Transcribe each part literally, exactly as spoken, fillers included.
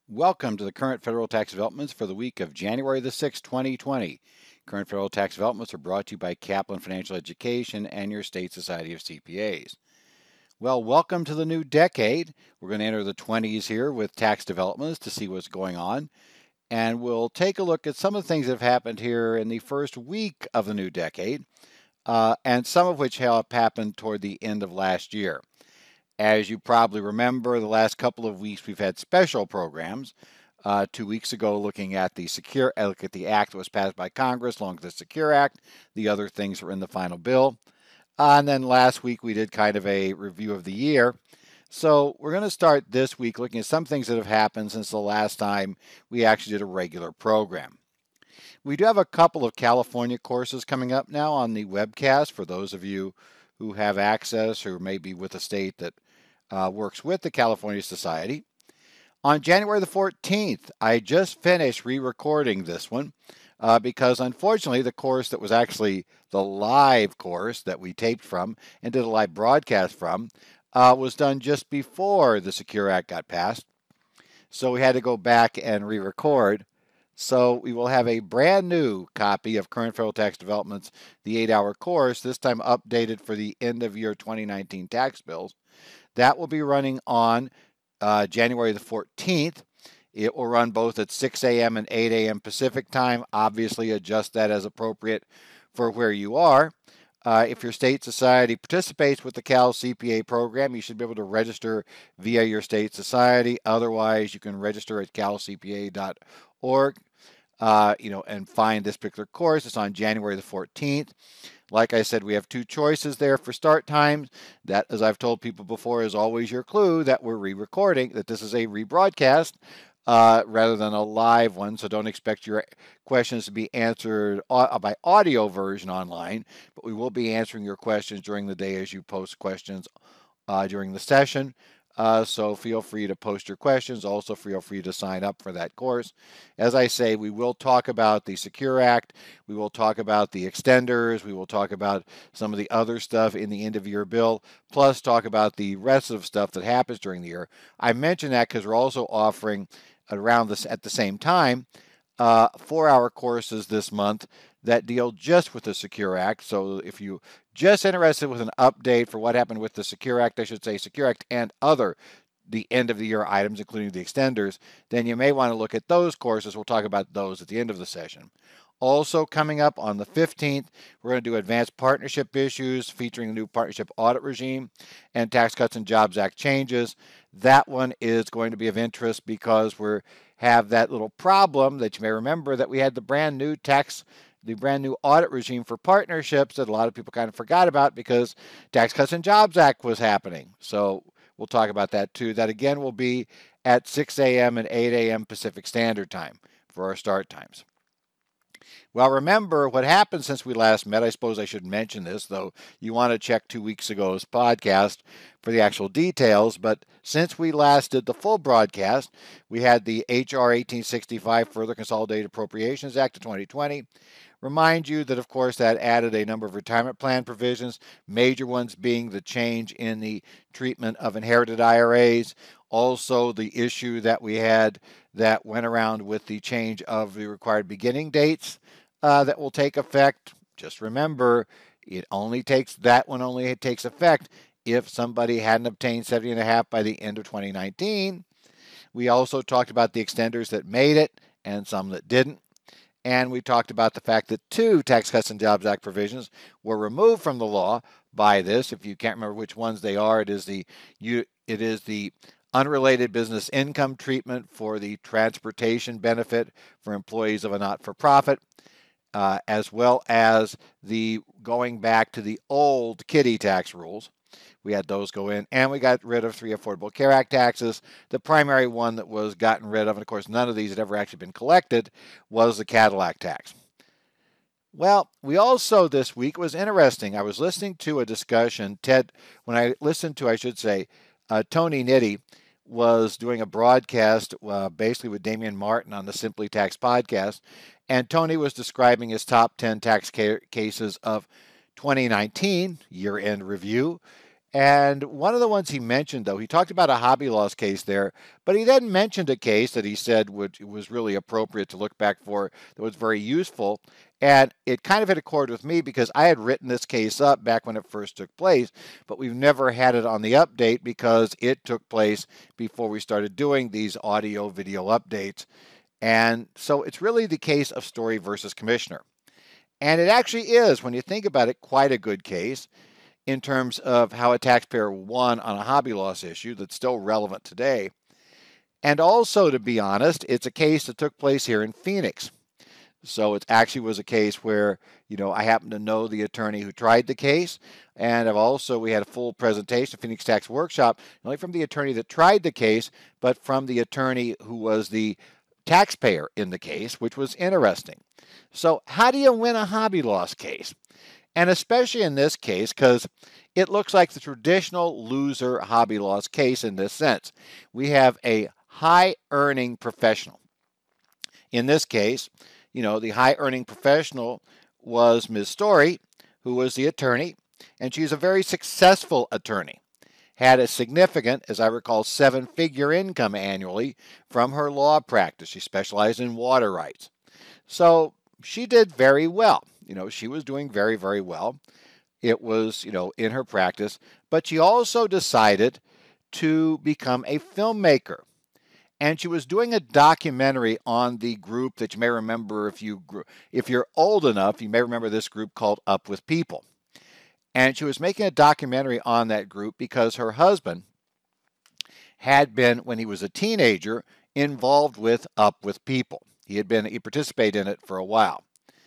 Welcome to the current federal tax developments for the week of January the sixth, twenty twenty. Current federal tax developments are brought to you by Kaplan Financial Education and your state society of C P As. Well, welcome to the new decade. We're going to enter the twenties here with tax developments to see what's going on. And we'll take a look at some of the things that have happened here in the first week of the new decade, uh, and some of which have happened toward the end of last year. As you probably remember, the last couple of weeks we've had special programs. Uh, two weeks ago, looking at the secure, uh, look at the act that was passed by Congress, along with the Secure Act. The other things were in the final bill. Uh, and then last week we did kind of a review of the year. So we're going to start this week looking at some things that have happened since the last time we actually did a regular program. We do have a couple of California courses coming up now on the webcast for those of you who have access or maybe with a state that uh, works with the California Society. On January the fourteenth, I just finished re-recording this one uh, because unfortunately the course that was actually the live course that we taped from and did a live broadcast from uh, was done just before the Secure Act got passed. So we had to go back and re-record. So we will have a brand new copy of Current Federal Tax Developments, the eight-hour course, this time updated for the end of year twenty nineteen tax bills. That will be running on uh, January the fourteenth. It will run both at six a.m. and eight a.m. Pacific time. Obviously, adjust that as appropriate for where you are. Uh, if your state society participates with the Cal C P A program, you should be able to register via your state society. Otherwise, you can register at cal c p a dot org. Uh, you know, and find this particular course. It's on January the fourteenth. Like I said, we have two choices there for start times. That, as I've told people before, is always your clue that we're re-recording, that this is a rebroadcast uh, rather than a live one. So don't expect your questions to be answered by audio version online, but we will be answering your questions during the day as you post questions uh, during the session. Uh, so feel free to post your questions. Also feel free to sign up for that course. As I say, we will talk about the Secure Act. We will talk about the extenders. We will talk about some of the other stuff in the end of year bill, plus talk about the rest of stuff that happens during the year. I mention that because we're also offering around this at the same time uh, four-hour courses this month that deal just with the Secure Act. So if you just interested with an update for what happened with the Secure Act, I should say Secure Act and other the end of the year items, including the extenders, then you may want to look at those courses. We'll talk about those at the end of the session. Also coming up on the fifteenth, we're going to do advanced partnership issues featuring the new partnership audit regime and Tax Cuts and Jobs Act changes. That one is going to be of interest because we have that little problem that you may remember that we had the brand new tax the brand new audit regime for partnerships that a lot of people kind of forgot about because Tax Cuts and Jobs Act was happening. So we'll talk about that too. That again will be at six a.m. and eight a.m. Pacific Standard Time for our start times. Well, remember what happened since we last met. I suppose I should mention this, though you want to check two weeks ago's podcast for the actual details. But since we last did the full broadcast, we had the H R eighteen sixty-five Further Consolidated Appropriations Act of twenty twenty. Remind you that, of course, that added a number of retirement plan provisions, major ones being the change in the treatment of inherited I R As, also the issue that we had that went around with the change of the required beginning dates uh, that will take effect. Just remember, it only takes that one only it takes effect if somebody hadn't obtained seventy and a half by the end of twenty nineteen. We also talked about the extenders that made it and some that didn't. And we talked about the fact that two Tax Cuts and Jobs Act provisions were removed from the law by this. If you can't remember which ones they are, it is the you it is the unrelated business income treatment for the transportation benefit for employees of a not-for-profit, uh, as well as the going back to the old kiddie tax rules. We had those go in, and we got rid of three Affordable Care Act taxes. The primary one that was gotten rid of, and of course none of these had ever actually been collected, was the Cadillac tax. Well, we also this week was interesting. I was listening to a discussion, Ted, when I listened to, I should say, uh, Tony Nitty was doing a broadcast uh, basically with Damian Martin on the Simply Tax podcast, and Tony was describing his top ten tax ca- cases of twenty nineteen, year-end review. And one of the ones he mentioned, though, he talked about a hobby loss case there, but he then mentioned a case that he said would, was really appropriate to look back for that was very useful. And it kind of hit a chord with me because I had written this case up back when it first took place, but we've never had it on the update because it took place before we started doing these audio video updates. And so it's really the case of Story versus Commissioner. And it actually is, when you think about it, quite a good case in terms of how a taxpayer won on a hobby loss issue that's still relevant today. And also, to be honest, it's a case that took place here in Phoenix. So it actually was a case where, you know, I happen to know the attorney who tried the case. And I've also, we had a full presentation, Phoenix Tax Workshop, not only from the attorney that tried the case, but from the attorney who was the taxpayer in the case, which was interesting. So how do you win a hobby loss case? And especially in this case, because it looks like the traditional loser hobby loss case in this sense. We have a high earning professional. In this case, you know, the high earning professional was Miz Story, who was the attorney, and she's a very successful attorney. Had a significant, as I recall, seven-figure income annually from her law practice. She specialized in water rights. So she did very well. You know, she was doing very, very well. It was, you know, in her practice. But she also decided to become a filmmaker. And she was doing a documentary on the group that you may remember if you if you're old enough, you may remember this group called Up With People. And she was making a documentary on that group because her husband had been, when he was a teenager, involved with Up With People. He had been, he participated in it for a while.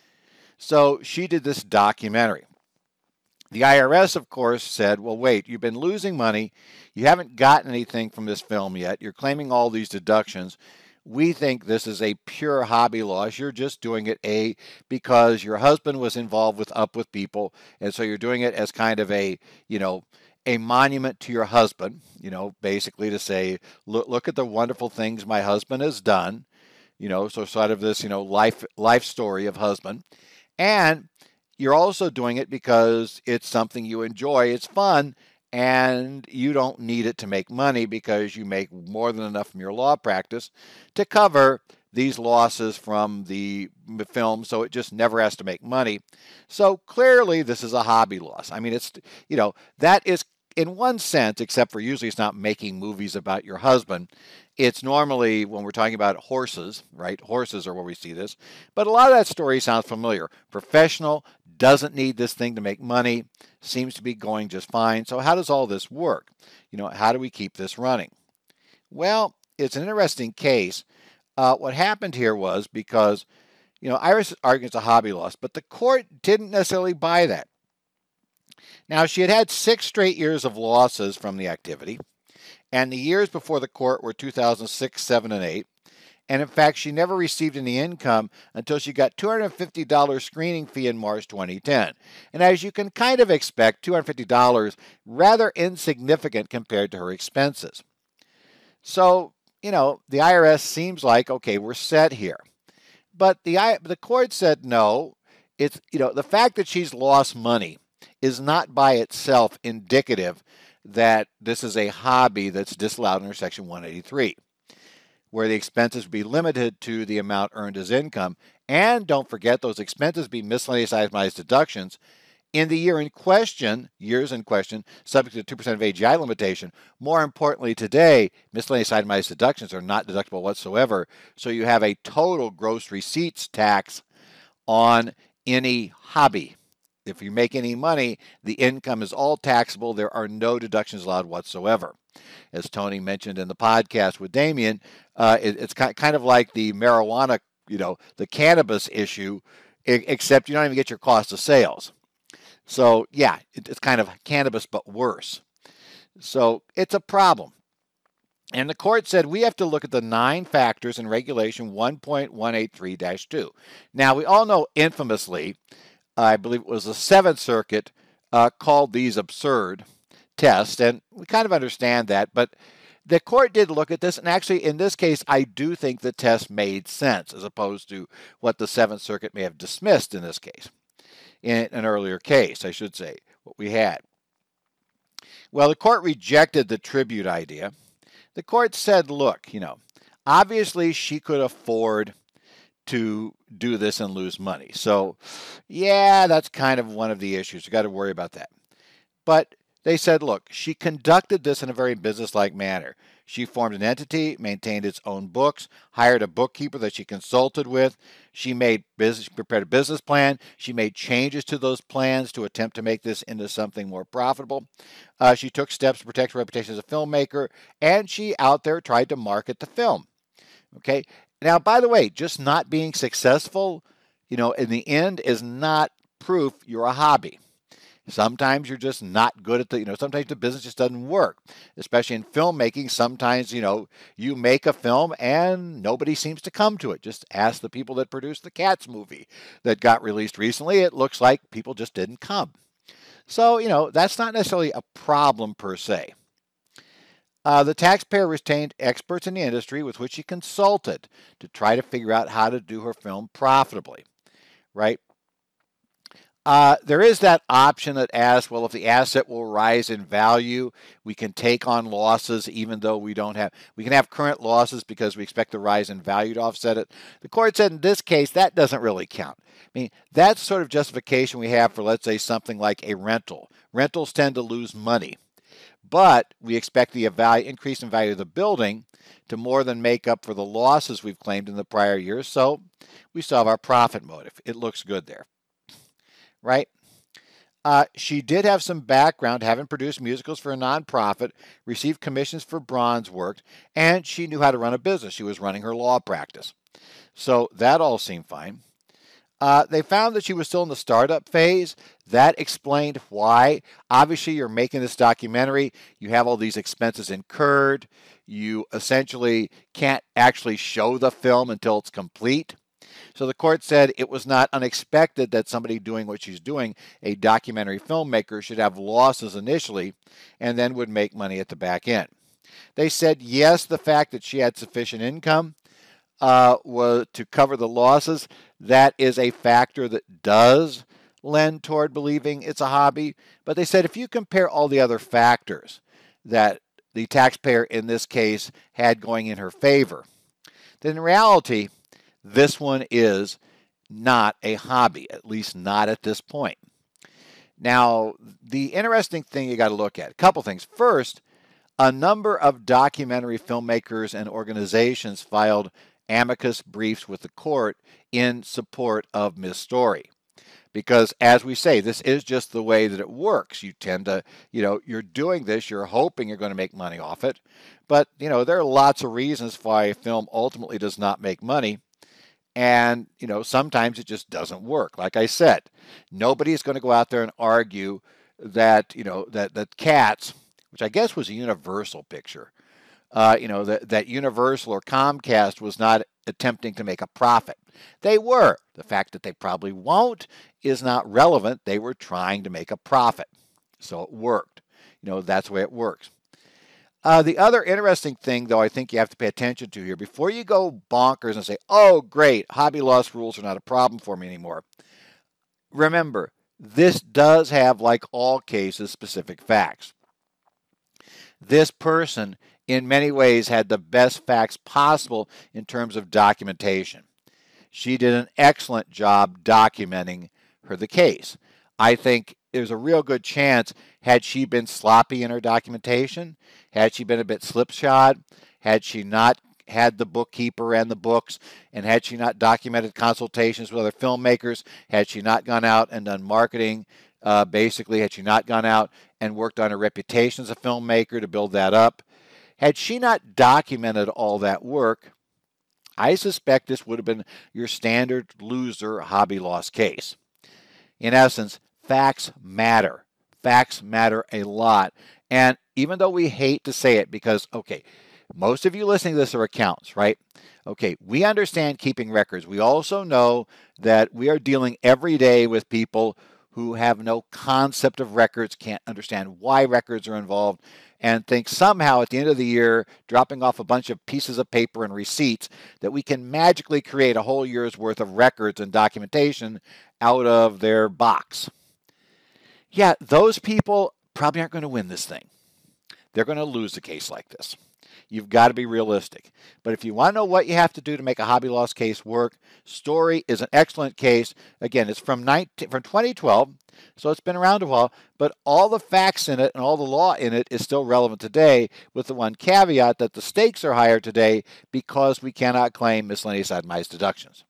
So she did this documentary. The I R S, of course, said, well, wait, you've been losing money. You haven't gotten anything from this film yet. You're claiming all these deductions. We think this is a pure hobby loss. You're just doing it, A, because your husband was involved with Up With People, and so you're doing it as kind of a, you know, a monument to your husband, you know, basically to say, look, look at the wonderful things my husband has done, you know, so sort of this, you know, life life story of husband. And you're also doing it because it's something you enjoy, it's fun, and you don't need it to make money because you make more than enough from your law practice to cover these losses from the film, so it just never has to make money. So clearly this is a hobby loss. I mean, it's, you know, that is, in one sense, except for usually it's not making movies about your husband. It's normally, when we're talking about horses, right? Horses are where we see this. But a lot of that story sounds familiar. Professional, doesn't need this thing to make money, seems to be going just fine. So how does all this work? You know, how do we keep this running? Well, it's an interesting case. Uh, what happened here was because, you know, Iris argues a hobby loss, but the court didn't necessarily buy that. Now, she had had six straight years of losses from the activity, and the years before the court were two thousand six, seven, and eight. And in fact, she never received any income until she got two hundred fifty dollars screening fee in March twenty ten. And as you can kind of expect, two hundred fifty dollars rather insignificant compared to her expenses. So, you know, the I R S seems like, okay, we're set here. But the the court said no. It's, you know, the fact that she's lost money is not by itself indicative that this is a hobby that's disallowed under Section one eighty-three. Where the expenses be limited to the amount earned as income. And don't forget, those expenses be miscellaneous itemized deductions in the year in question, years in question, subject to two percent of A G I limitation. More importantly today, miscellaneous itemized deductions are not deductible whatsoever. So you have a total gross receipts tax on any hobby. If you make any money, the income is all taxable. There are no deductions allowed whatsoever. As Tony mentioned in the podcast with Damien, uh, it, it's kind of like the marijuana, you know, the cannabis issue, except you don't even get your cost of sales. So, yeah, it, it's kind of cannabis, but worse. So it's a problem. And the court said we have to look at the nine factors in Regulation one point one eight three dash two. Now, we all know infamously, I believe it was the Seventh Circuit uh, called these absurd tests, and we kind of understand that, but the court did look at this, and actually in this case I do think the test made sense as opposed to what the Seventh Circuit may have dismissed in this case, in an earlier case, I should say, what we had. Well, the court rejected the tribute idea. The court said, look, you know, obviously she could afford to do this and lose money. So, yeah, that's kind of one of the issues. You got to worry about that. But they said, look, she conducted this in a very businesslike manner. She formed an entity, maintained its own books, hired a bookkeeper that she consulted with. She made business, prepared a business plan. She made changes to those plans to attempt to make this into something more profitable. Uh, she took steps to protect her reputation as a filmmaker, and she out there tried to market the film. Okay. Now, by the way, just not being successful, you know, in the end is not proof you're a hobby. Sometimes you're just not good at the, you know, sometimes the business just doesn't work, especially in filmmaking. Sometimes, you know, you make a film and nobody seems to come to it. Just ask the people that produced the Cats movie that got released recently. It looks like people just didn't come. So, you know, that's not necessarily a problem per se. Uh, the taxpayer retained experts in the industry with which she consulted to try to figure out how to do her film profitably, right? Uh, there is that option that asks, well, if the asset will rise in value, we can take on losses even though we don't have, we can have current losses because we expect the rise in value to offset it. The court said in this case, that doesn't really count. I mean, that's sort of justification we have for, let's say, something like a rental. Rentals tend to lose money, but we expect the increase in value of the building to more than make up for the losses we've claimed in the prior years. So we still have our profit motive. It looks good there. Right? Uh, she did have some background, having produced musicals for a nonprofit, received commissions for bronze work, and she knew how to run a business. She was running her law practice. So that all seemed fine. Uh, they found that she was still in the startup phase. That explained why. Obviously, you're making this documentary. You have all these expenses incurred. You essentially can't actually show the film until it's complete. So the court said it was not unexpected that somebody doing what she's doing, a documentary filmmaker, should have losses initially and then would make money at the back end. They said, yes, the fact that she had sufficient income uh, was to cover the losses, that is a factor that does lend toward believing it's a hobby. But they said if you compare all the other factors that the taxpayer in this case had going in her favor, then in reality, this one is not a hobby, at least not at this point. Now, the interesting thing you got to look at, a couple things. First, a number of documentary filmmakers and organizations filed amicus briefs with the court in support of Miss Story. Because as we say, this is just the way that it works. You tend to, you know, you're doing this, you're hoping you're going to make money off it. But, you know, there are lots of reasons why a film ultimately does not make money. And, you know, sometimes it just doesn't work. Like I said, nobody is going to go out there and argue that, you know, that, that Cats, which I guess was a Universal picture, uh, you know, that, that Universal or Comcast was not attempting to make a profit. They were. The fact that they probably won't is not relevant. They were trying to make a profit. So it worked. You know, that's the way it works. Uh, the other interesting thing, though, I think you have to pay attention to here, before you go bonkers and say, oh, great, hobby loss rules are not a problem for me anymore. Remember, this does have, like all cases, specific facts. This person, in many ways, had the best facts possible in terms of documentation. She did an excellent job documenting her the case. I think there's a real good chance, had she been sloppy in her documentation, had she been a bit slipshod, had she not had the bookkeeper and the books, and had she not documented consultations with other filmmakers, had she not gone out and done marketing, uh, basically, had she not gone out and worked on her reputation as a filmmaker to build that up, had she not documented all that work, I suspect this would have been your standard loser hobby loss case. In essence, facts matter. Facts matter a lot. And even though we hate to say it because, okay, most of you listening to this are accountants, right? Okay, we understand keeping records. We also know that we are dealing every day with people who have no concept of records, can't understand why records are involved, and think somehow at the end of the year, dropping off a bunch of pieces of paper and receipts, that we can magically create a whole year's worth of records and documentation out of their box. Yeah, those people probably aren't going to win this thing. they're going to lose a case like this. You've got to be realistic. But if you want to know what you have to do to make a hobby loss case work, Story is an excellent case. Again, it's from, nineteen, from twenty twelve, so it's been around a while, but all the facts in it and all the law in it is still relevant today, with the one caveat that the stakes are higher today because we cannot claim miscellaneous itemized deductions.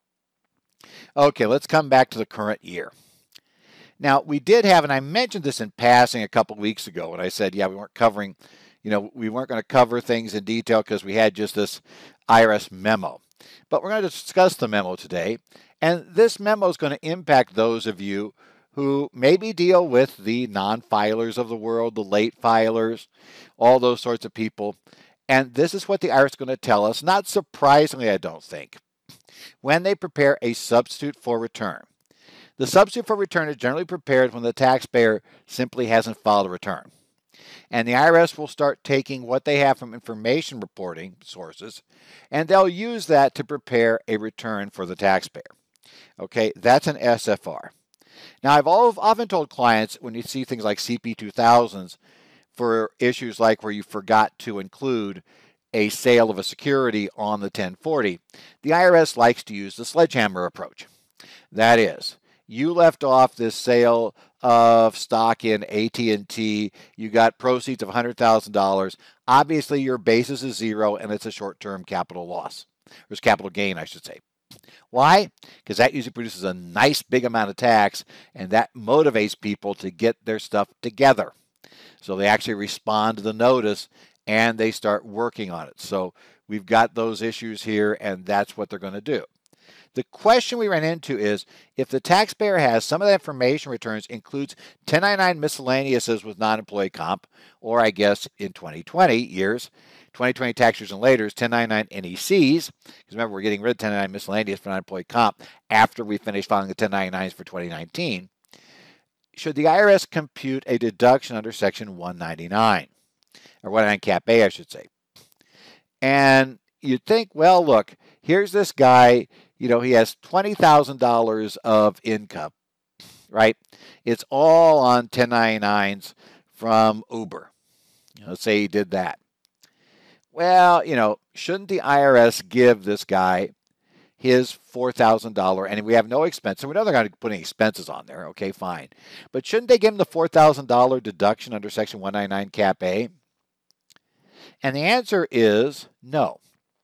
Okay, let's come back to the current year. Now, we did have, and I mentioned this in passing a couple weeks ago when I said, yeah, we weren't covering, you know, we weren't going to cover things in detail because we had just this I R S memo. But we're going to discuss the memo today, and this memo is going to impact those of you who maybe deal with the non-filers of the world, the late filers, all those sorts of people. And this is what the I R S is going to tell us, not surprisingly, I don't think, when they prepare a substitute for return. The substitute for return is generally prepared when the taxpayer simply hasn't filed a return. And the I R S will start taking what they have from information reporting sources, and they'll use that to prepare a return for the taxpayer. Okay, that's an S F R. Now, I've often told clients when you see things like C P two thousands for issues like where you forgot to include a sale of a security on the ten forty, the I R S likes to use the sledgehammer approach. That is, you left off this sale of stock in A T and T, you got proceeds of one hundred thousand dollars. Obviously, your basis is zero, and it's a short-term capital loss. There's capital gain, I should say. Why? Because that usually produces a nice big amount of tax, and that motivates people to get their stuff together. So they actually respond to the notice, and they start working on it. So we've got those issues here, and that's what they're going to do. The question we ran into is, if the taxpayer has some of the information returns includes ten ninety-nine miscellaneouses with non-employee comp, or I guess in twenty twenty years, twenty twenty tax years and later, ten ninety-nine N E Cs, because remember, we're getting rid of ten ninety-nine miscellaneous for non-employee comp after we finish filing the ten ninety-nines for twenty nineteen, should the I R S compute a deduction under Section one ninety-nine, or one ninety-nine Cap A, I should say? And you'd think, well, look, here's this guy, you know, he has twenty thousand dollars of income, right? It's all on ten ninety-nines from Uber. You know, let's say he did that. Well, you know, shouldn't the I R S give this guy his four thousand dollars, and we have no expense, and we know they're going to put any expenses on there, okay, fine. But shouldn't they give him the four thousand dollars deduction under Section one ninety-nine Cap A? And the answer is no.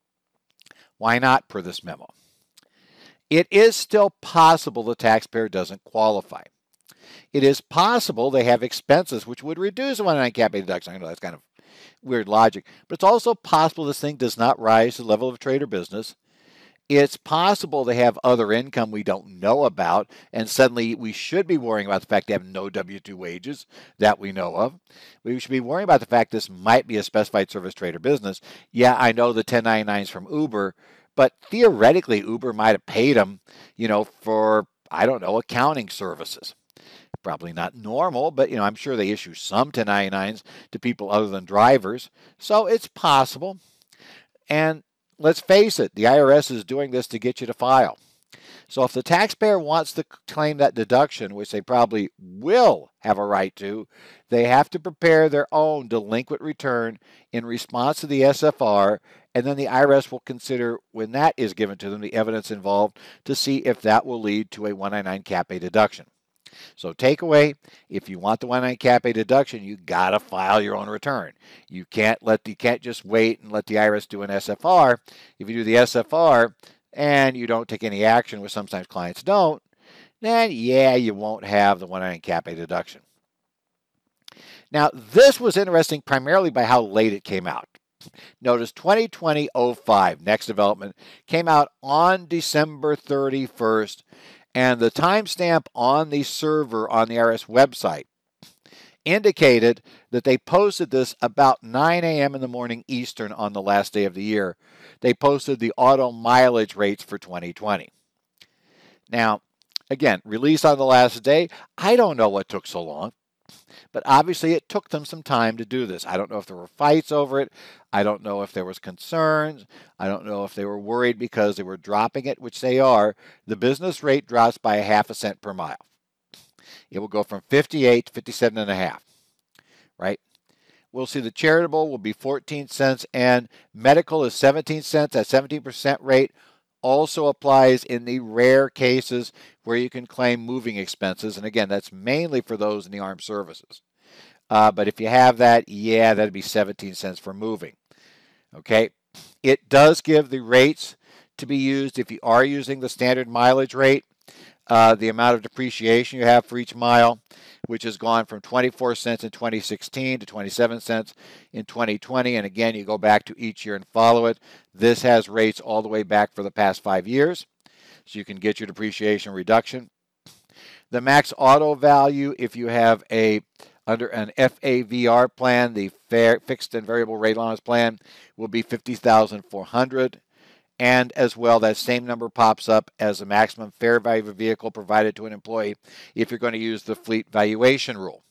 Why not, per this memo? It is still possible the taxpayer doesn't qualify. It is possible they have expenses which would reduce the one ninety-nine Cap A deduction. I know that's kind of weird logic, but it's also possible this thing does not rise to the level of trade or business. It's possible they have other income we don't know about, and suddenly we should be worrying about the fact they have no W two wages that we know of. We should be worrying about the fact this might be a specified service, trade, or business. Yeah, I know the ten ninety-nines from Uber, but theoretically Uber might have paid them, you know, for, I don't know, accounting services. Probably not normal, but, you know, I'm sure they issue some ten ninety-nines to people other than drivers. So it's possible. And let's face it, the I R S is doing this to get you to file. So if the taxpayer wants to claim that deduction, which they probably will have a right to, they have to prepare their own delinquent return in response to the S F R, and then the I R S will consider, when that is given to them, the evidence involved to see if that will lead to a one ninety-nine Cap A deduction. So takeaway, if you want the one ninety-nine Cap A deduction, you got to file your own return. You can't let the, you can't just wait and let the I R S do an S F R. If you do the S F R and you don't take any action, which sometimes clients don't, then yeah, you won't have the one ninety-nine Cap A deduction. Now, this was interesting primarily by how late it came out. Notice twenty twenty oh five, next development, came out on December thirty-first. And the timestamp on the server on the I R S website indicated that they posted this about nine A M in the morning Eastern on the last day of the year. They posted the auto mileage rates for twenty twenty. Now, again, released on the last day. I don't know what took so long, but obviously it took them some time to do this. I don't know if there were fights over it. I don't know if there was concerns. I don't know if they were worried because they were dropping it, which they are. The business rate drops by a half a cent per mile. It will go from fifty-eight to fifty-seven and a half, right? we'll see the charitable will be fourteen cents and medical is seventeen cents. That seventeen percent rate also applies in the rare cases where you can claim moving expenses. And again, that's mainly for those in the armed services. Uh, but if you have that, yeah, that'd be seventeen cents for moving. Okay. It does give the rates to be used if you are using the standard mileage rate, uh, the amount of depreciation you have for each mile, which has gone from twenty-four cents in twenty sixteen to twenty-seven cents in twenty twenty. And again, you go back to each year and follow it. This has rates all the way back for the past five years, so you can get your depreciation reduction. The max auto value, if you have a under an F A V R plan, the fair, fixed and variable rate allowance plan, will be fifty thousand four hundred dollars. And as well, that same number pops up as the maximum fair value of a vehicle provided to an employee if you're going to use the fleet valuation rule.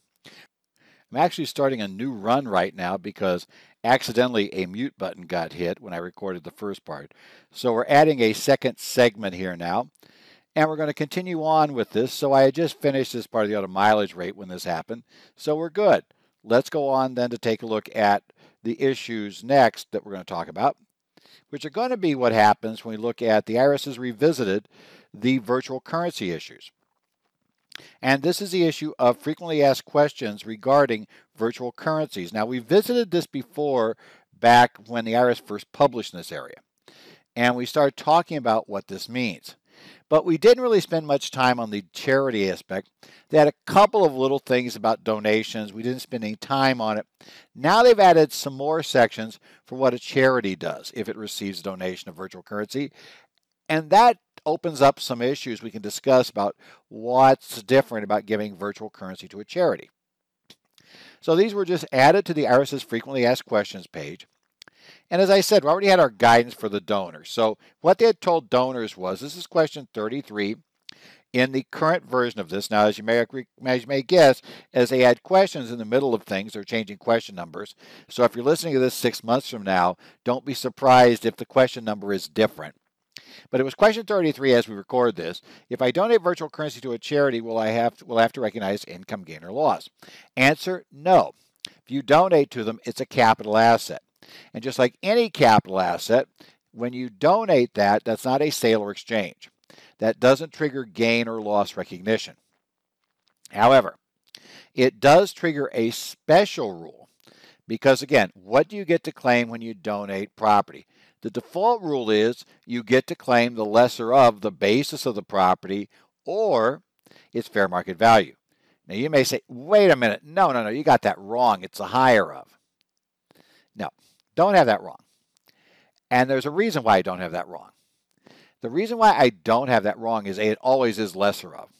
I'm actually starting a new run right now because accidentally a mute button got hit when I recorded the first part. So we're adding a second segment here now. And we're going to continue on with this. So I had just finished this part of the auto mileage rate when this happened. So we're good. Let's go on then to take a look at the issues next that we're going to talk about, which are going to be what happens when we look at the I R S has revisited the virtual currency issues. And this is the issue of frequently asked questions regarding virtual currencies. Now, we visited this before back when the I R S first published in this area. And we started talking about what this means. But we didn't really spend much time on the charity aspect. They had a couple of little things about donations. We didn't spend any time on it. Now they've added some more sections for what a charity does if it receives a donation of virtual currency. And that opens up some issues we can discuss about what's different about giving virtual currency to a charity. So these were just added to the I R S's frequently asked questions page. And as I said, we already had our guidance for the donors. So what they had told donors was, this is question thirty-three in the current version of this. Now, as you may, as you may guess, as they add questions in the middle of things, they're changing question numbers. So if you're listening to this six months from now, don't be surprised if the question number is different. But it was question thirty-three as we record this. If I donate virtual currency to a charity, will I have to, will I have to recognize income gain or loss? Answer, no. If you donate to them, it's a capital asset. And just like any capital asset, when you donate that, that's not a sale or exchange. That doesn't trigger gain or loss recognition. However, it does trigger a special rule because, again, what do you get to claim when you donate property? The default rule is you get to claim the lesser of the basis of the property or its fair market value. Now, you may say, wait a minute, no, no, no, you got that wrong. It's the higher of. No. Don't have that wrong. And there's a reason why I don't have that wrong. The reason why I don't have that wrong is A, it always is lesser of.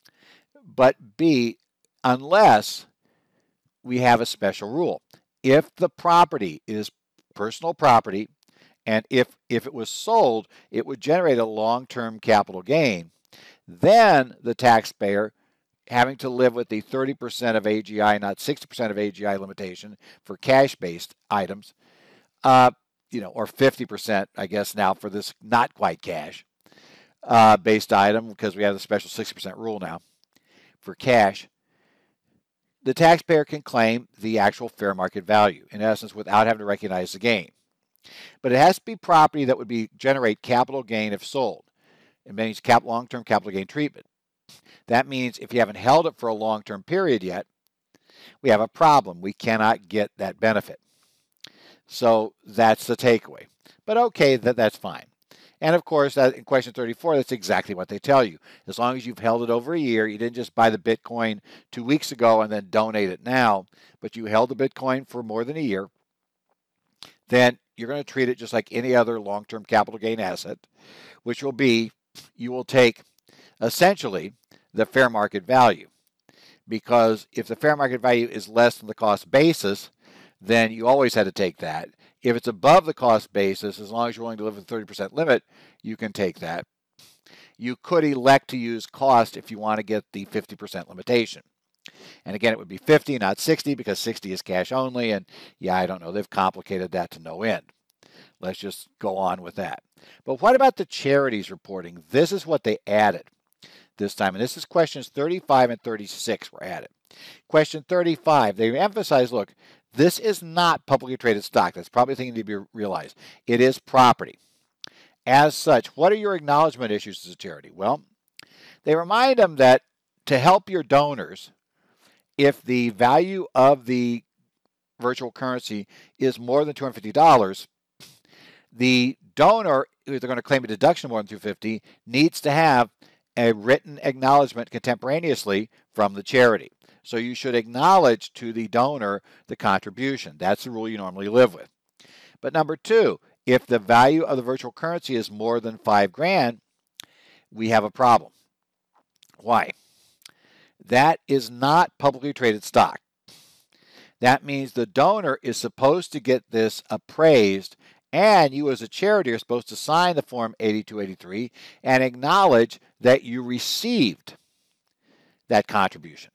But B, unless we have a special rule. If the property is personal property, and if, if it was sold, it would generate a long-term capital gain, then the taxpayer having to live with the thirty percent of A G I, not sixty percent of A G I limitation for cash-based items, Uh, you know, or fifty percent, I guess now for this not quite cash uh, based item because we have the special sixty percent rule now for cash. The taxpayer can claim the actual fair market value, in essence, without having to recognize the gain. But it has to be property that would be generate capital gain if sold. It means cap, long-term capital gain treatment. That means if you haven't held it for a long-term period yet, we have a problem. We cannot get that benefit. So that's the takeaway. But okay, that, that's fine. And of course, that, in question thirty-four, that's exactly what they tell you. As long as you've held it over a year, you didn't just buy the Bitcoin two weeks ago and then donate it now, but you held the Bitcoin for more than a year, then you're going to treat it just like any other long-term capital gain asset, which will be, you will take essentially the fair market value. Because if the fair market value is less than the cost basis, then you always had to take that. If it's above the cost basis, as long as you're willing to live with a thirty percent limit, you can take that. You could elect to use cost if you want to get the fifty percent limitation. And again, it would be fifty, not sixty, because sixty is cash only. And yeah, I don't know. They've complicated that to no end. Let's just go on with that. But what about the charities reporting? This is what they added this time. And this is questions thirty-five and thirty-six were added. Question thirty-five, they emphasize, look, This is not publicly traded stock. That's probably the thing to be realized. It is property. As such, what are your acknowledgement issues as a charity? Well, they remind them that to help your donors, if the value of the virtual currency is more than two hundred fifty dollars, the donor, if they're going to claim a deduction more than two hundred fifty dollars, needs to have a written acknowledgement contemporaneously from the charity. So you should acknowledge to the donor the contribution. That's the rule you normally live with. But number two, if the value of the virtual currency is more than five grand, we have a problem. Why? That is not publicly traded stock. That means the donor is supposed to get this appraised, and you as a charity are supposed to sign the Form eighty-two eighty-three and acknowledge that you received that contribution.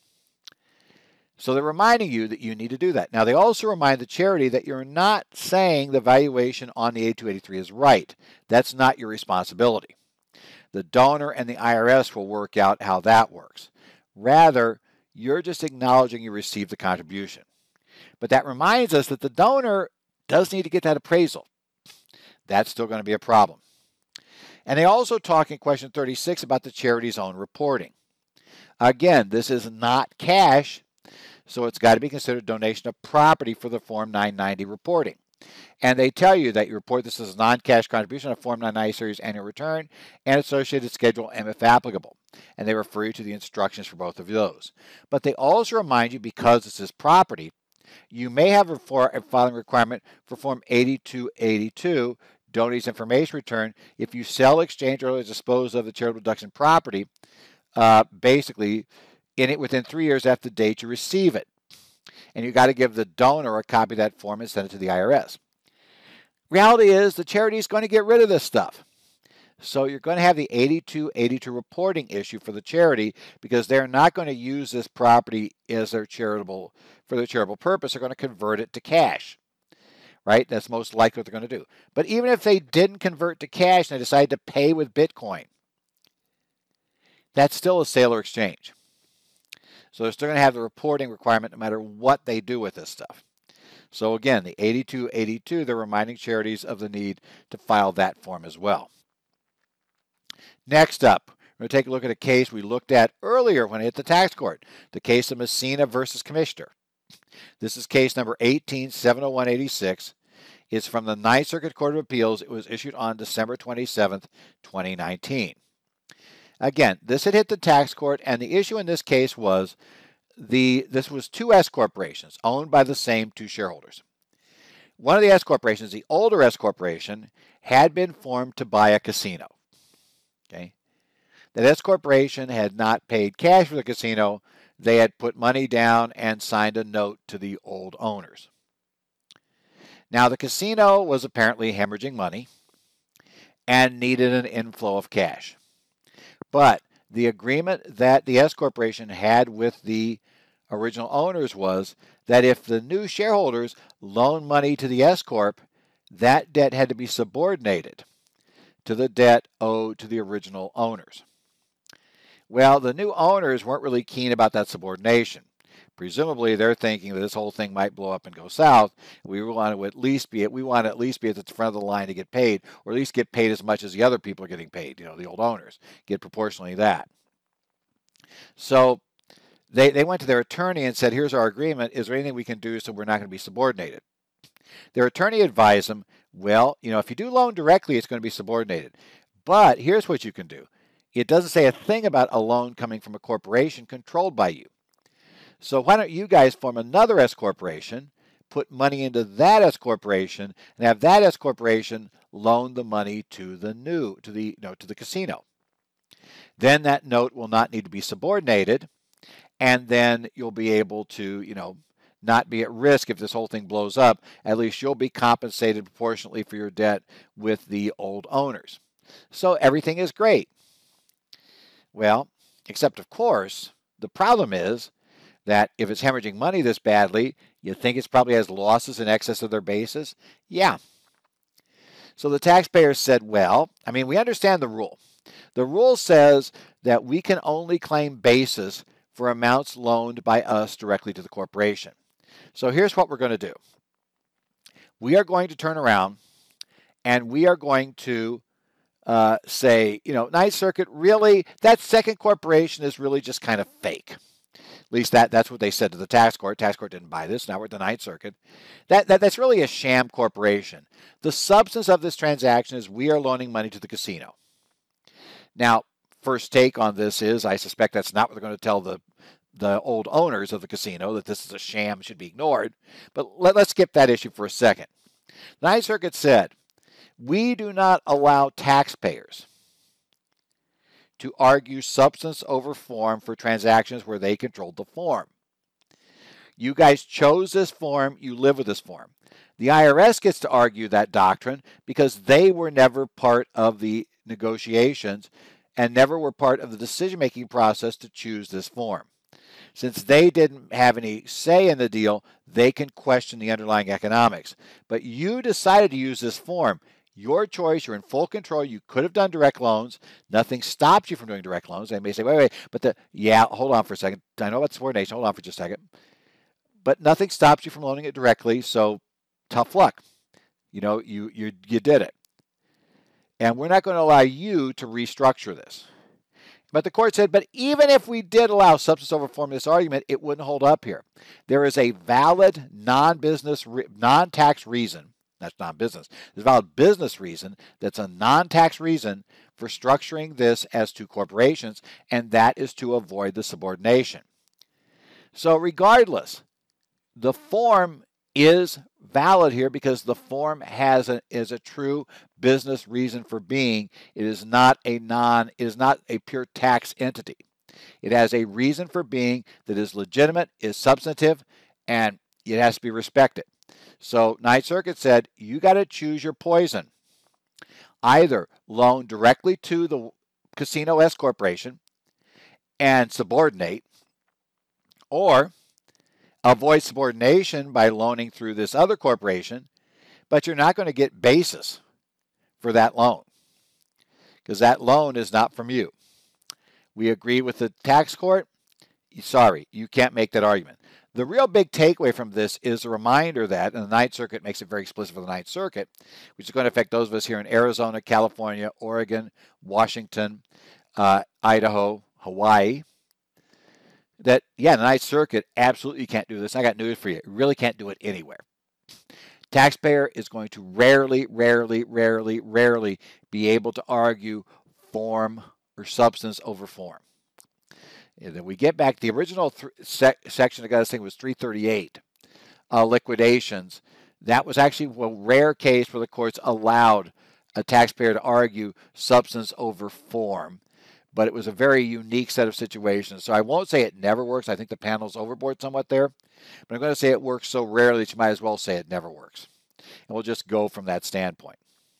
So they're reminding you that you need to do that. Now, they also remind the charity that you're not saying the valuation on the eighty-two eighty-three is right. That's not your responsibility. The donor and the I R S will work out how that works. Rather, you're just acknowledging you received the contribution. But that reminds us that the donor does need to get that appraisal. That's still going to be a problem. And they also talk in question thirty-six about the charity's own reporting. Again, this is not cash, so it's got to be considered donation of property for the Form nine ninety reporting. And they tell you that you report this as a non-cash contribution of Form nine ninety Series Annual Return and associated Schedule M if applicable. And they refer you to the instructions for both of those. But they also remind you, because this is property, you may have a filing requirement for Form eighty-two eighty-two, Donatee's Information Return, if you sell, exchange, or dispose of the charitable deduction property, uh, basically in it within three years after the date you receive it. And you've got to give the donor a copy of that form and send it to the I R S. Reality is the charity is going to get rid of this stuff. So you're going to have the eighty-two eighty-two reporting issue for the charity, because they're not going to use this property as their charitable for their charitable purpose. They're going to convert it to cash. Right? That's most likely what they're going to do. But even if they didn't convert to cash and they decide to pay with Bitcoin, that's still a sale or exchange. So they're still going to have the reporting requirement no matter what they do with this stuff. So again, the eighty-two eighty-two, they're reminding charities of the need to file that form as well. Next up, we're going to take a look at a case we looked at earlier when it hit the tax court, the case of Messina versus Commissioner. This is case number eighteen seven oh one eighty-six. It's from the Ninth Circuit Court of Appeals. It was issued on December twenty-seventh, twenty nineteen. Again, this had hit the tax court, and the issue in this case was the this was two S corporations owned by the same two shareholders. One of the S corporations, the older S corporation, had been formed to buy a casino. Okay, that S corporation had not paid cash for the casino. They had put money down and signed a note to the old owners. Now, the casino was apparently hemorrhaging money and needed an inflow of cash. But the agreement that the S corporation had with the original owners was that if the new shareholders loaned money to the S corp, that debt had to be subordinated to the debt owed to the original owners. Well, the new owners weren't really keen about that subordination. Presumably, they're thinking that this whole thing might blow up and go south. We want to at least be we want to at least be at the front of the line to get paid, or at least get paid as much as the other people are getting paid. You know, the old owners get proportionally that. So they they went to their attorney and said, "Here's our agreement. Is there anything we can do so we're not going to be subordinated?" Their attorney advised them, "Well, you know, if you do loan directly, it's going to be subordinated. But here's what you can do. It doesn't say a thing about a loan coming from a corporation controlled by you. So why don't you guys form another S corporation, put money into that S corporation, and have that S corporation loan the money to the new to the no to the casino. Then that note will not need to be subordinated, and then you'll be able to, you know, not be at risk if this whole thing blows up. At least you'll be compensated proportionately for your debt with the old owners. So everything is great." Well, except of course, the problem is that if it's hemorrhaging money this badly, you think it probably has losses in excess of their basis? Yeah. So the taxpayers said, well, I mean, we understand the rule. The rule says that we can only claim basis for amounts loaned by us directly to the corporation. So here's what we're going to do. We are going to turn around and we are going to uh, say, you know, Ninth Circuit, really, that second corporation is really just kind of fake. At least that, that's what they said to the tax court. Tax court didn't buy this. Now we're at the Ninth Circuit. That, that, that's really a sham corporation. The substance of this transaction is we are loaning money to the casino. Now, first take on this is I suspect that's not what they're going to tell the, the old owners of the casino, that this is a sham, should be ignored. But let, let's skip that issue for a second. The Ninth Circuit said, we do not allow taxpayers to argue substance over form for transactions where they controlled the form. You guys chose this form, you live with this form. The I R S gets to argue that doctrine because they were never part of the negotiations and never were part of the decision-making process to choose this form. Since they didn't have any say in the deal, they can question the underlying economics. But you decided to use this form. Your choice, you're in full control. You could have done direct loans. Nothing stops you from doing direct loans. They may say, wait, wait, but the, yeah, hold on for a second. I know about subordination. Hold on for just a second. But nothing stops you from loaning it directly, so tough luck. You know, you, you, you did it. And we're not going to allow you to restructure this. But the court said, but even if we did allow substance over form in this argument, it wouldn't hold up here. There is a valid non-business, non-tax reason. That's non-business. There's a valid business reason that's a non-tax reason for structuring this as two corporations, and that is to avoid the subordination. So regardless, the form is valid here because the form has a, is a true business reason for being. It is not a non, it is not a pure tax entity. It has a reason for being that is legitimate, is substantive, and it has to be respected. So Ninth Circuit said, you got to choose your poison. Either loan directly to the Casino S Corporation and subordinate, or avoid subordination by loaning through this other corporation, but you're not going to get basis for that loan because that loan is not from you. We agree with the tax court. Sorry, you can't make that argument. The real big takeaway from this is a reminder that, and the Ninth Circuit makes it very explicit for the Ninth Circuit, which is going to affect those of us here in Arizona, California, Oregon, Washington, uh, Idaho, Hawaii, that, yeah, the Ninth Circuit absolutely can't do this. I got news for you. It really can't do it anywhere. Taxpayer is going to rarely, rarely, rarely, rarely be able to argue form or substance over form. And then we get back to the original th- sec- section I got this thing was three thirty-eight, uh, liquidations. That was actually a rare case where the courts allowed a taxpayer to argue substance over form. But it was a very unique set of situations. So I won't say it never works. I think the panel's overboard somewhat there. But I'm going to say it works so rarely that you might as well say it never works. And we'll just go from that standpoint.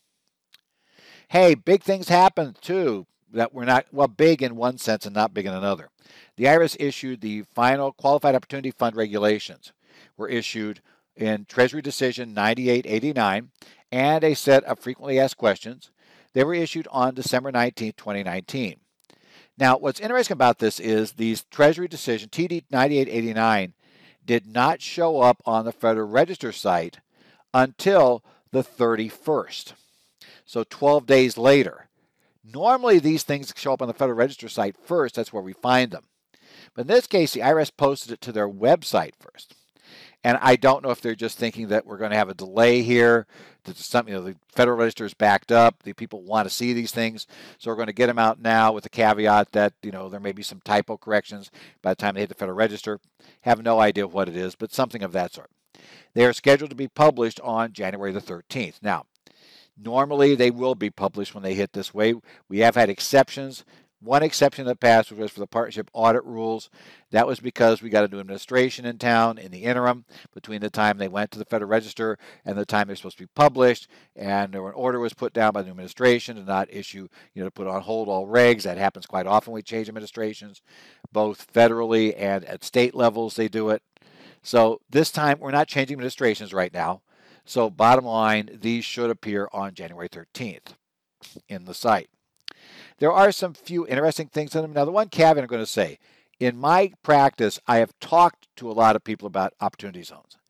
Hey, big things happen too that were not, well, big in one sense and not big in another. The I R S issued the final Qualified Opportunity Fund regulations, were issued in Treasury Decision ninety-eight eighty-nine and a set of frequently asked questions. They were issued on December nineteenth, twenty nineteen. Now, what's interesting about this is these Treasury Decision T D ninety-eight eighty-nine did not show up on the Federal Register site until the thirty-first. So twelve days later. Normally, these things show up on the Federal Register site first. That's where we find them. But in this case, the I R S posted it to their website first. And I don't know if they're just thinking that we're going to have a delay here, that something, you know, the Federal Register is backed up, the people want to see these things, so we're going to get them out now with the caveat that, you know, there may be some typo corrections by the time they hit the Federal Register. Have no idea what it is, but something of that sort. They are scheduled to be published on January the thirteenth. Now, normally they will be published when they hit this way. We have had exceptions. One exception in the past was for the partnership audit rules. That was because we got a new administration in town in the interim between the time they went to the Federal Register and the time they're supposed to be published. And an order was put down by the new administration to not issue, you know, to put on hold all regs. That happens quite often. We change administrations, both federally and at state levels they do it. So this time we're not changing administrations right now. So bottom line, these should appear on January thirteenth in the site. There are some few interesting things in them. Now, the one caveat I'm going to say, in my practice, I have talked to a lot of people about opportunity zones.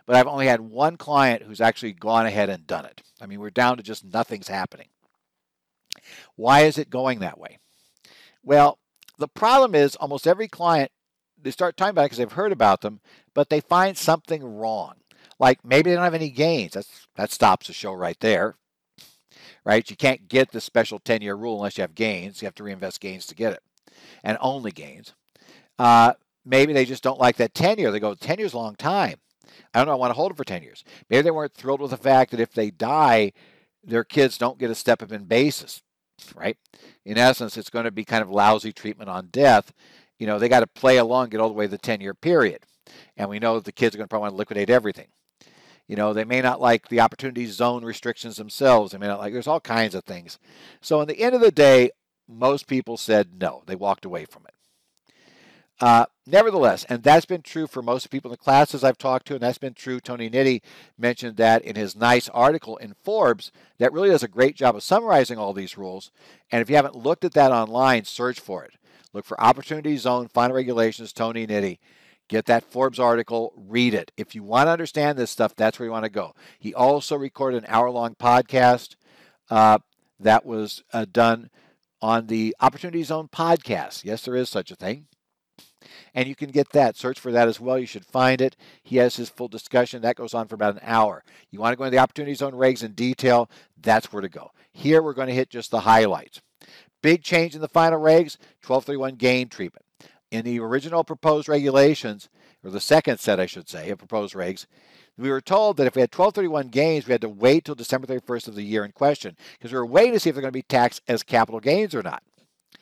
but I've only had one client who's actually gone ahead and done it. I mean, we're down to just nothing's happening. Why is it going that way? Well, the problem is almost every client, they start talking about it because they've heard about them, but they find something wrong. Like maybe they don't have any gains. That's, that stops the show right there, right? You can't get the special ten-year rule unless you have gains. You have to reinvest gains to get it, and only gains. Uh, maybe they just don't like that ten-year. They go, ten years is a long time. I don't know, I want to hold it for ten years. Maybe they weren't thrilled with the fact that if they die, their kids don't get a step-up in basis, right? In essence, it's going to be kind of lousy treatment on death. You know, they got to play along, get all the way to the ten-year period. And we know that the kids are going to probably want to liquidate everything. You know, they may not like the opportunity zone restrictions themselves. They may not like, there's all kinds of things. So in the end of the day, most people said no. They walked away from it. Uh, nevertheless, and that's been true for most people in the classes I've talked to, and that's been true. Tony Nitti mentioned that in his nice article in Forbes that really does a great job of summarizing all these rules. And if you haven't looked at that online, search for it. Look for Opportunity Zone, Final Regulations, Tony Nitti. Get that Forbes article, read it. If you want to understand this stuff, that's where you want to go. He also recorded an hour-long podcast uh, that was uh, done on the Opportunity Zone podcast. Yes, there is such a thing. And you can get that. Search for that as well. You should find it. He has his full discussion. That goes on for about an hour. You want to go into the Opportunity Zone regs in detail, that's where to go. Here we're going to hit just the highlights. Big change in the final regs, twelve thirty-one gain treatment. In the original proposed regulations, or the second set, I should say, of proposed regs, we were told that if we had twelve thirty-one gains, we had to wait till December thirty-first of the year in question, because we were waiting to see if they're going to be taxed as capital gains or not.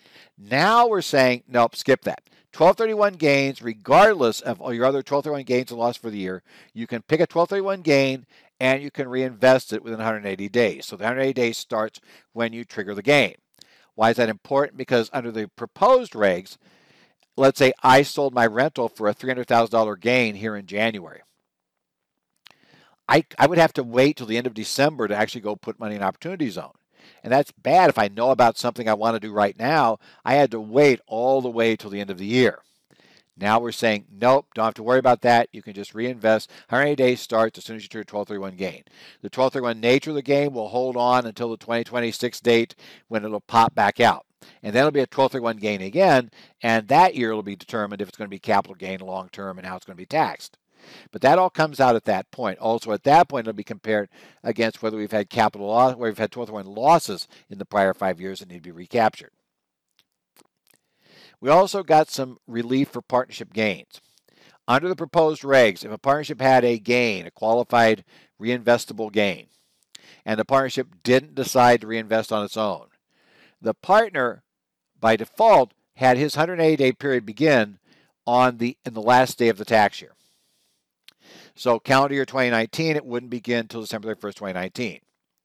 Now we're saying, nope, skip that. twelve thirty-one gains, regardless of all your other twelve thirty-one gains and loss for the year, you can pick a twelve thirty-one gain and you can reinvest it within one hundred eighty days. So the one hundred eighty days starts when you trigger the gain. Why is that important? Because under the proposed regs, let's say I sold my rental for a three hundred thousand dollars gain here in January. I, I would have to wait till the end of December to actually go put money in Opportunity Zone. And that's bad if I know about something I want to do right now. I had to wait all the way till the end of the year. Now we're saying, nope, don't have to worry about that. You can just reinvest. one hundred eighty days starts as soon as you trigger twelve thirty-one gain. The twelve thirty-one nature of the gain will hold on until the twenty twenty-six date when it'll pop back out. And then it'll be a twelve thirty-one gain again, and that year will be determined if it's going to be capital gain long term and how it's going to be taxed. But that all comes out at that point. Also, at that point, it'll be compared against whether we've had capital loss, where we've had twelve thirty-one losses in the prior five years that need to be recaptured. We also got some relief for partnership gains. Under the proposed regs, if a partnership had a gain, a qualified reinvestable gain, and the partnership didn't decide to reinvest on its own, the partner, by default, had his one hundred eighty day period begin on the in the last day of the tax year. So calendar year twenty nineteen, it wouldn't begin until December thirty-first, twenty nineteen.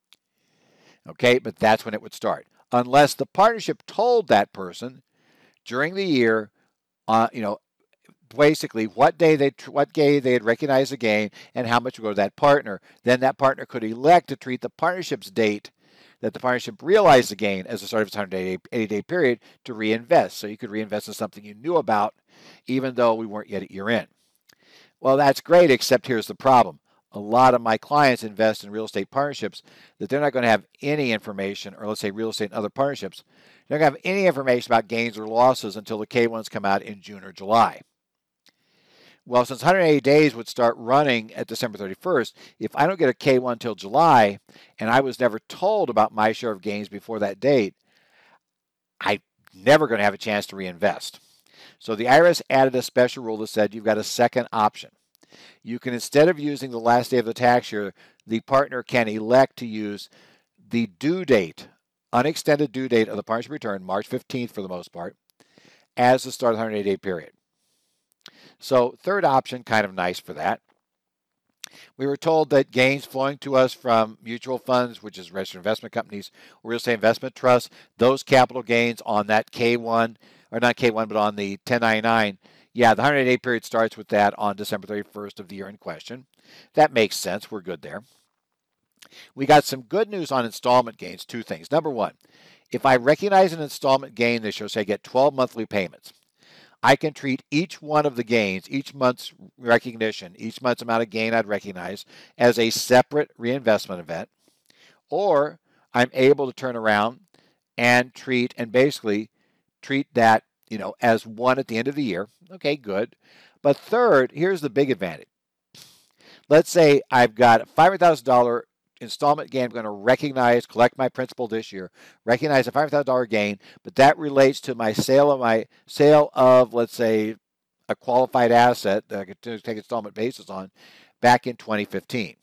Okay, but that's when it would start. Unless the partnership told that person during the year, uh, you know, basically what day they what day they had recognized the gain and how much would go to that partner. Then that partner could elect to treat the partnership's date that the partnership realized the gain as the start of its one hundred eighty day period to reinvest. So you could reinvest in something you knew about even though we weren't yet at year end. Well, that's great, except here's the problem. A lot of my clients invest in real estate partnerships that they're not going to have any information, or let's say real estate and other partnerships, they're not going to have any information about gains or losses until the K ones come out in June or July. Well, since one hundred eighty days would start running at December thirty-first, if I don't get a K one until July, and I was never told about my share of gains before that date, I'm never going to have a chance to reinvest. So the I R S added a special rule that said you've got a second option. You can, instead of using the last day of the tax year, the partner can elect to use the due date, unextended due date of the partnership return, March fifteenth for the most part, as the start of the one hundred eighty day period. So third option, kind of nice for that. We were told that gains flowing to us from mutual funds, which is registered investment companies, or real estate investment trusts, those capital gains on that K one, or not K one, but on the ten ninety-nine, yeah, the one hundred eighty day period starts with that on December thirty-first of the year in question. That makes sense. We're good there. We got some good news on installment gains, two things. Number one, if I recognize an installment gain, they should say I get twelve monthly payments. I can treat each one of the gains, each month's recognition, each month's amount of gain I'd recognize as a separate reinvestment event, or I'm able to turn around and treat and basically treat that, you know, as one at the end of the year. Okay, good. But third, here's the big advantage. Let's say I've got a five hundred thousand dollars installment gain. I'm going to recognize, collect my principal this year, recognize a five hundred thousand dollars gain, but that relates to my sale of my sale of, let's say, a qualified asset that I could take installment basis on back in twenty fifteen.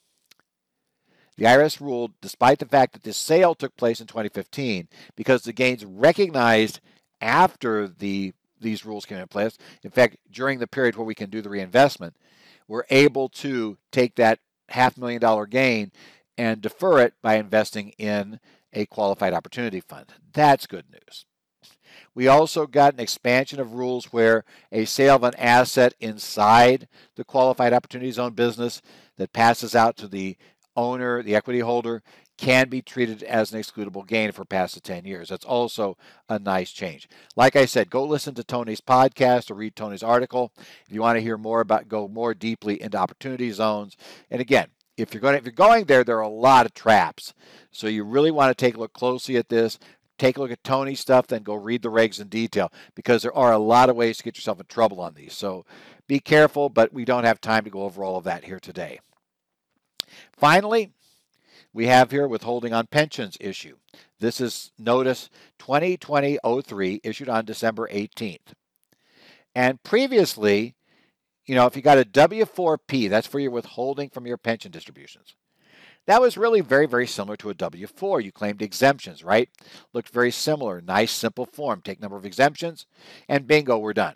The I R S ruled, despite the fact that this sale took place in twenty fifteen, because the gains recognized after the these rules came into place, in fact, during the period where we can do the reinvestment, we're able to take that half million dollar gain and defer it by investing in a qualified opportunity fund. That's good news. We also got an expansion of rules where a sale of an asset inside the qualified opportunity zone business that passes out to the owner, the equity holder, can be treated as an excludable gain for past the ten years. That's also a nice change. Like I said, go listen to Tony's podcast or read Tony's article if you want to hear more about, go more deeply into opportunity zones. And again, if you're going, if you're going there, there are a lot of traps. So you really want to take a look closely at this. Take a look at Tony's stuff, then go read the regs in detail, because there are a lot of ways to get yourself in trouble on these. So be careful, but we don't have time to go over all of that here today. Finally, we have here withholding on pensions issue. This is notice twenty twenty dash oh three issued on December eighteenth. And previously, you know, if you got a W four P, that's for your withholding from your pension distributions. That was really very, very similar to a W four. You claimed exemptions, right? Looked very similar. Nice, simple form. Take number of exemptions, and bingo, we're done.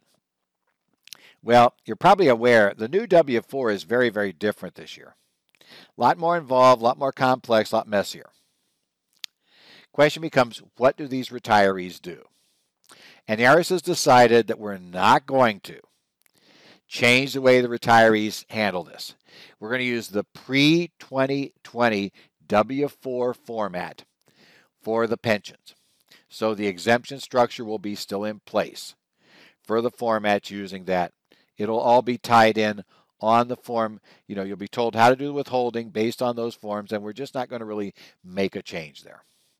Well, you're probably aware the new W four is very, very different this year. A lot more involved, a lot more complex, a lot messier. Question becomes, what do these retirees do? And the I R S has decided that we're not going to change the way the retirees handle this. We're going to use the pre twenty twenty W four format for the pensions. So the exemption structure will be still in place for the formats using that. It'll all be tied in on the form. You know, you'll be told how to do the withholding based on those forms, and we're just not going to really make a change there.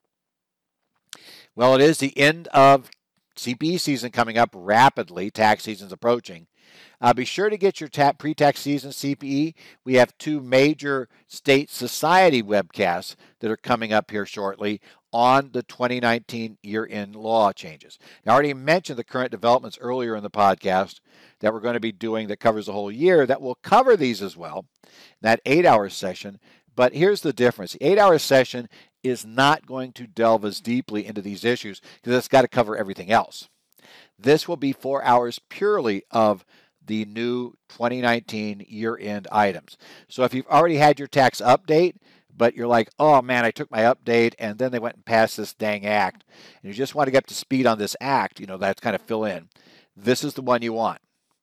Well, it is the end of C P E season coming up rapidly. Tax season's approaching. Uh, be sure to get your pre-tax season C P E. We have two major state society webcasts that are coming up here shortly on the twenty nineteen year-end law changes. Now, I already mentioned the current developments earlier in the podcast that we're going to be doing that covers the whole year. That will cover these as well, that eight-hour session. But here's the difference. The eight-hour session is not going to delve as deeply into these issues because it's got to cover everything else. This will be four hours purely of the new twenty nineteen year-end items. So if you've already had your tax update, but you're like, oh man, I took my update and then they went and passed this dang act, and you just want to get up to speed on this act, you know, that's kind of fill in. This is the one you want.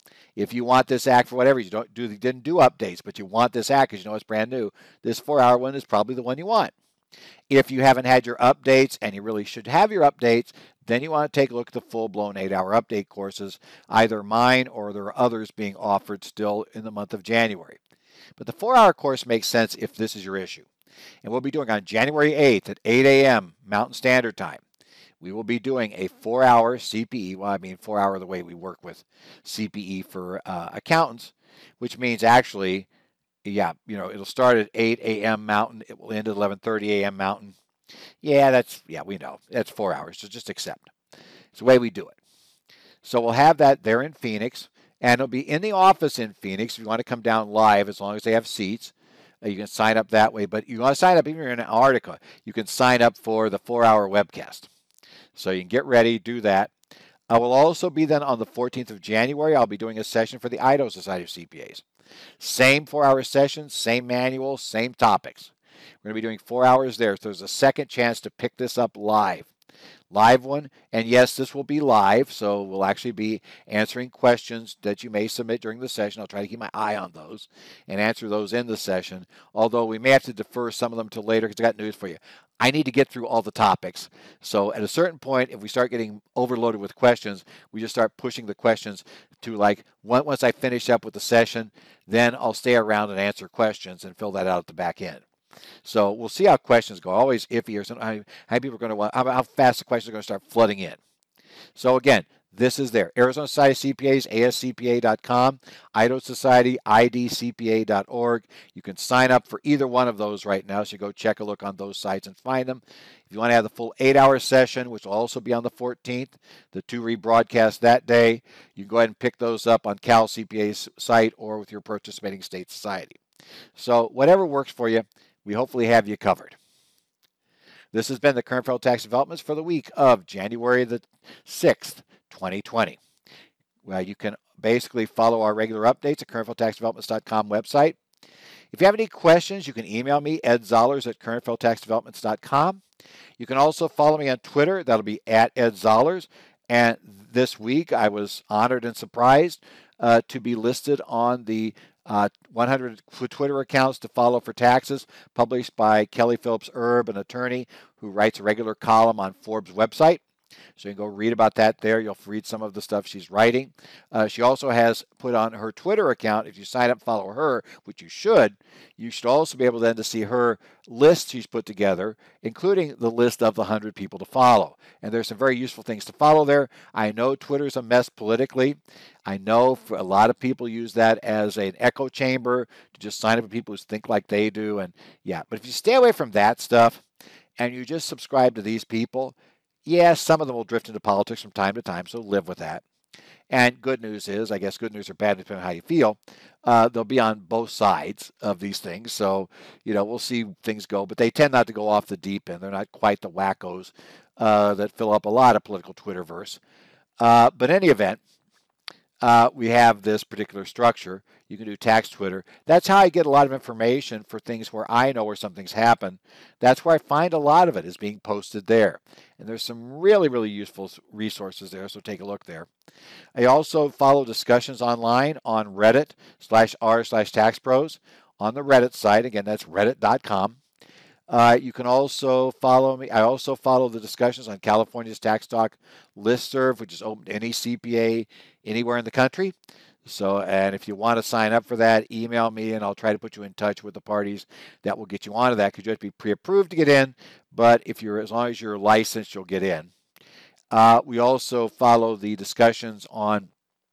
If you want this act for whatever, you don't do, you didn't do updates, but you want this act because you know it's brand new, this four-hour one is probably the one you want. If you haven't had your updates, and you really should have your updates, then you want to take a look at the full-blown eight-hour update courses, either mine or there are others being offered still in the month of January. But the four-hour course makes sense if this is your issue. And we'll be doing on January eighth at eight a m Mountain Standard Time. We will be doing a four-hour C P E. Well, I mean four-hour the way we work with C P E for uh, accountants, which means actually, yeah, you know, it'll start at eight a m Mountain. It will end at eleven thirty a m Mountain. Yeah, that's, yeah, we know. That's four hours, so just accept. It's the way we do it. So we'll have that there in Phoenix, and it'll be in the office in Phoenix if you want to come down live, as long as they have seats. Uh, you can sign up that way, but you want to sign up, even if you're in Antarctica, you can sign up for the four-hour webcast. So you can get ready, do that. I will also be then on the fourteenth of January. I'll be doing a session for the Idaho Society of C P As. Same four-hour sessions, same manual, same topics. We're going to be doing four hours there. So there's a second chance to pick this up live. live one. And yes, this will be live, so we'll actually be answering questions that you may submit during the session. I'll try to keep my eye on those and answer those in the session, although we may have to defer some of them to later because I got news for you. I need to get through all the topics. So at a certain point, if we start getting overloaded with questions, we just start pushing the questions to like, once I finish up with the session, then I'll stay around and answer questions and fill that out at the back end. So we'll see how questions go. Always iffy or something. How, how people are going to want, how, how fast the questions are going to start flooding in. So again, this is there. Arizona Society of C P As, A S C P A dot com, Idaho Society, I D C P A dot org. You can sign up for either one of those right now, so you go check a look on those sites and find them. If you want to have the full eight-hour session, which will also be on the fourteenth, the two rebroadcasts that day, you can go ahead and pick those up on Cal C P A's site or with your participating state society. So whatever works for you, we hopefully have you covered. This has been the Current Federal Tax Developments for the week of January the sixth, twenty twenty. Well, you can basically follow our regular updates at current federal tax developments dot com website. If you have any questions, you can email me, Ed Zollers at current federal tax developments dot com. You can also follow me on Twitter. That'll be at Ed Zollers. And this week, I was honored and surprised uh, to be listed on the Uh, one hundred Twitter accounts to follow for taxes, published by Kelly Phillips Erb, an attorney who writes a regular column on Forbes' website. So you can go read about that there. You'll read some of the stuff she's writing. Uh, she also has put on her Twitter account, if you sign up and follow her, which you should, you should also be able then to see her list she's put together, including the list of the one hundred people to follow. And there's some very useful things to follow there. I know Twitter's a mess politically. I know for a lot of people use that as an echo chamber to just sign up with people who think like they do. And yeah, but if you stay away from that stuff and you just subscribe to these people, yes, some of them will drift into politics from time to time, so live with that. And good news is, I guess good news or bad depending on how you feel, uh, they'll be on both sides of these things. So, you know, we'll see things go, but they tend not to go off the deep end. They're not quite the wackos uh, that fill up a lot of political Twitterverse. Uh, but in any event, uh, we have this particular structure. You can do tax Twitter. That's how I get a lot of information for things where I know where something's happened. That's where I find a lot of it is being posted there. And there's some really, really useful resources there, so take a look there. I also follow discussions online on Reddit slash r slash taxpros on the Reddit site. Again, that's reddit dot com. Uh, you can also follow me. I also follow the discussions on California's Tax Talk listserv, which is open to any C P A anywhere in the country. So, and if you want to sign up for that, email me and I'll try to put you in touch with the parties that will get you onto that, because you have to be pre-approved to get in. But if you're, as long as you're licensed, you'll get in. Uh, we also follow the discussions on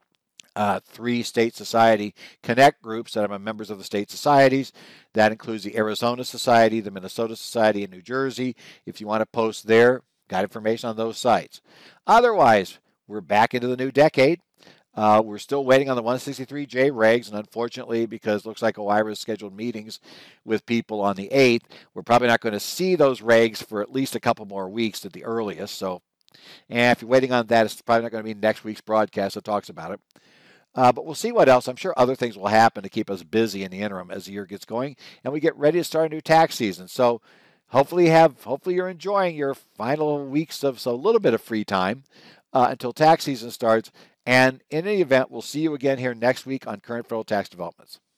uh, three state society connect groups that are members of the state societies. That includes the Arizona Society, the Minnesota Society, and New Jersey. If you want to post there, got information on those sites. Otherwise, we're back into the new decade. Uh, we're still waiting on the one sixty-three J regs, and unfortunately, because it looks like OIRA has scheduled meetings with people on the eighth, we're probably not going to see those regs for at least a couple more weeks at the earliest. So, and if you're waiting on that, it's probably not going to be next week's broadcast that talks about it. Uh, but we'll see what else. I'm sure other things will happen to keep us busy in the interim as the year gets going, and we get ready to start a new tax season. So, hopefully, you have hopefully you're enjoying your final weeks of so a little bit of free time uh, until tax season starts. And in any event, we'll see you again here next week on Current Federal Tax Developments.